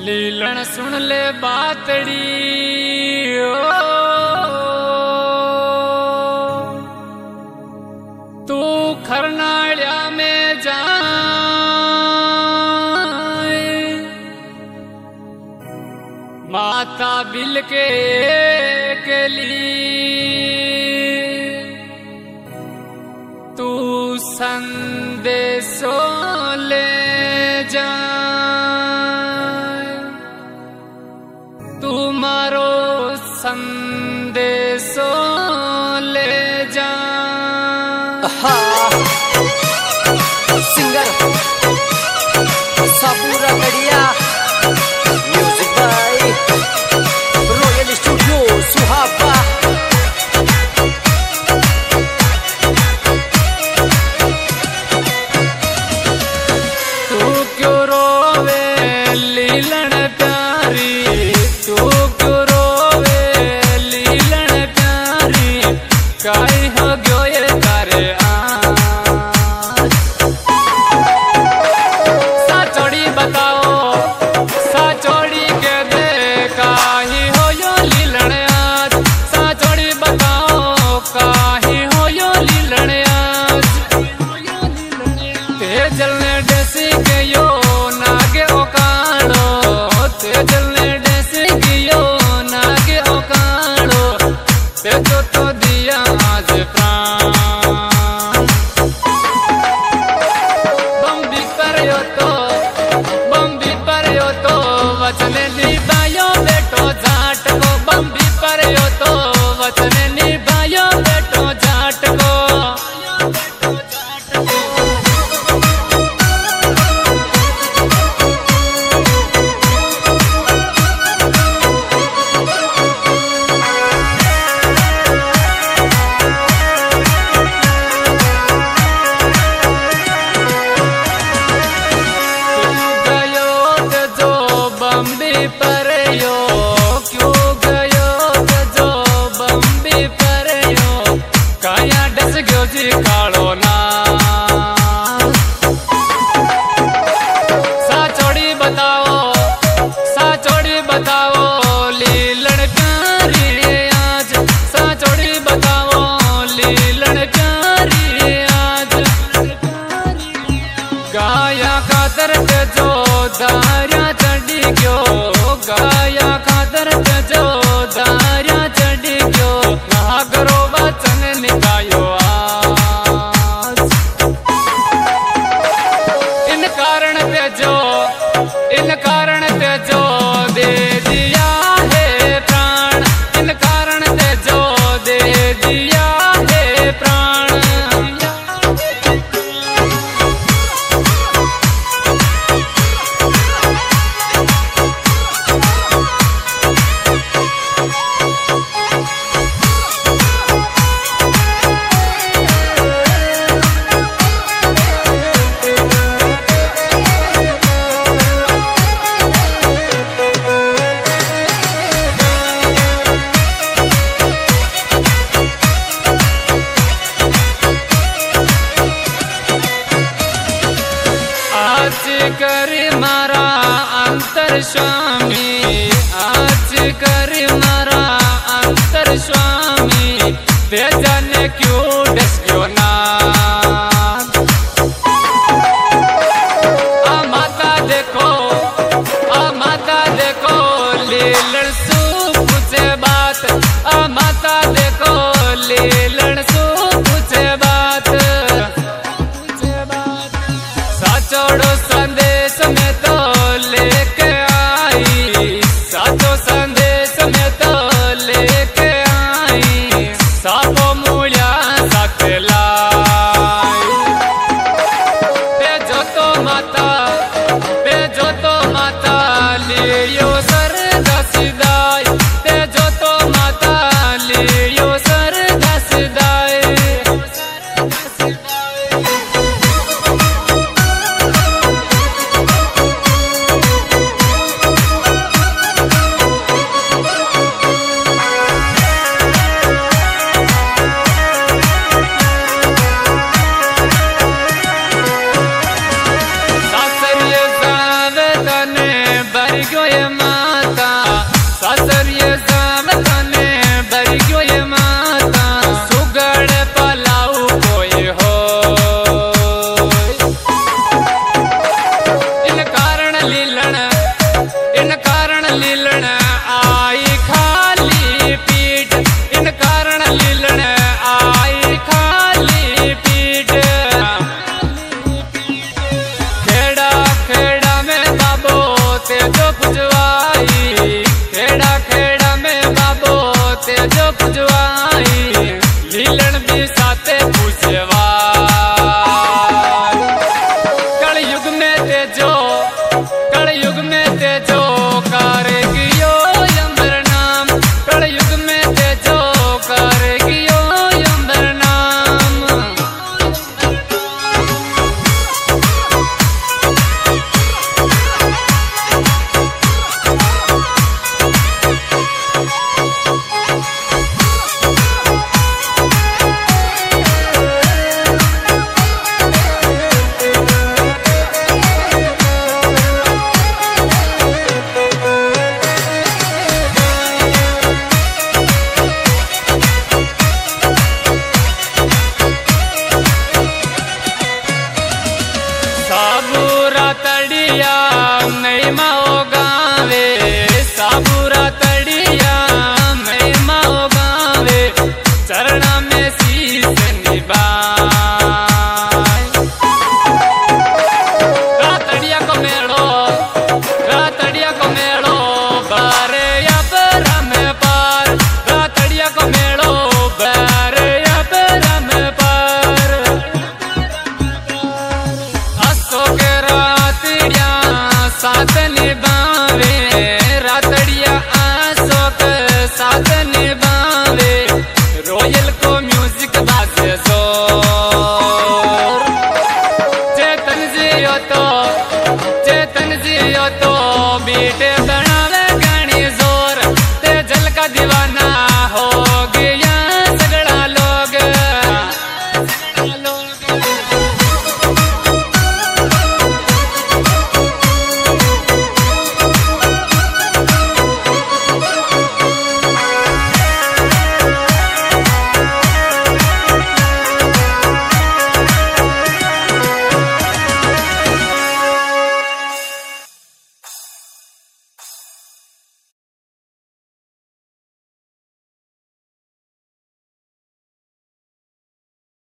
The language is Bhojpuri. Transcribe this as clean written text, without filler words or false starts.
लीलन सुन ले बातड़ी तू खरनाड़िया में जाए माता बिल के लिए तू संदेशो ले जा तुम्हारो संदेशो ले जा। सिंगर साबूरा गड़िया, म्यूजिक बाय रॉयल स्टूडियो सुहाबा। तू क्यों रोवे लीलन प्यारी, तू क्यों रोवे लीलन प्यारी, काई हो गयो ये तारे साचोड़ी बताओ, साचोड़ी के दे काई हो यो लीलन आज, साचोड़ी बताओ काई हो यो लीलन आज। ते जलने डेसी के यो नागे ओकाड़ो, ते जलने डेसी के यो नागे ओकाड़ो, ते जो तो दिया आज प्राण बम्बी पर यो तो वचन निभायो बेटो जाट को, बम्बी पर यो तो वचन निभायो बेटो जाट को। बम्बी पर यो क्यों गयो जो बम्बी पर यो, काया डस गयो जी कालो ना। साचोड़ी बताओ लीलन प्यारी आज, साचोड़ी बताओ लीलन प्यारी आज। गाया खातर जो दारिया चढ़ी गयो, गाया खातर जो दारिया चढ़ी गयो, नागरो वचन निभायो आज। इन कारण पे जो दे दिया है प्राण, इन कारण पे जो दे दिया है प्राण। आज कर मारा अंतर स्वामी, आज कर मारा अंतर स्वामी, ते जाने क्यों डस गयो ना। आ माता देखो लीलन सु पूछे बात, आ माता देखो लीलन सु पूछे बात। साचोड़ो संदेश में तो लेके आई, साचो संदेश में तो लेके आई, सापो मूल्या साथे तड़िया महिमा ओ गावे साबुरा तड़िया महिमा ओ गावे चरणा में शीश निभाए रातड़िया को मेड़ो बारे अपरा में पार रातड़िया को मेड़ो बारे अपरा में पार असो के रातड़िया साथ निभावे रातड़िया आसो के साथ निभावे रोयल को म्यूजिक बाजे जोर चेतन जियो तो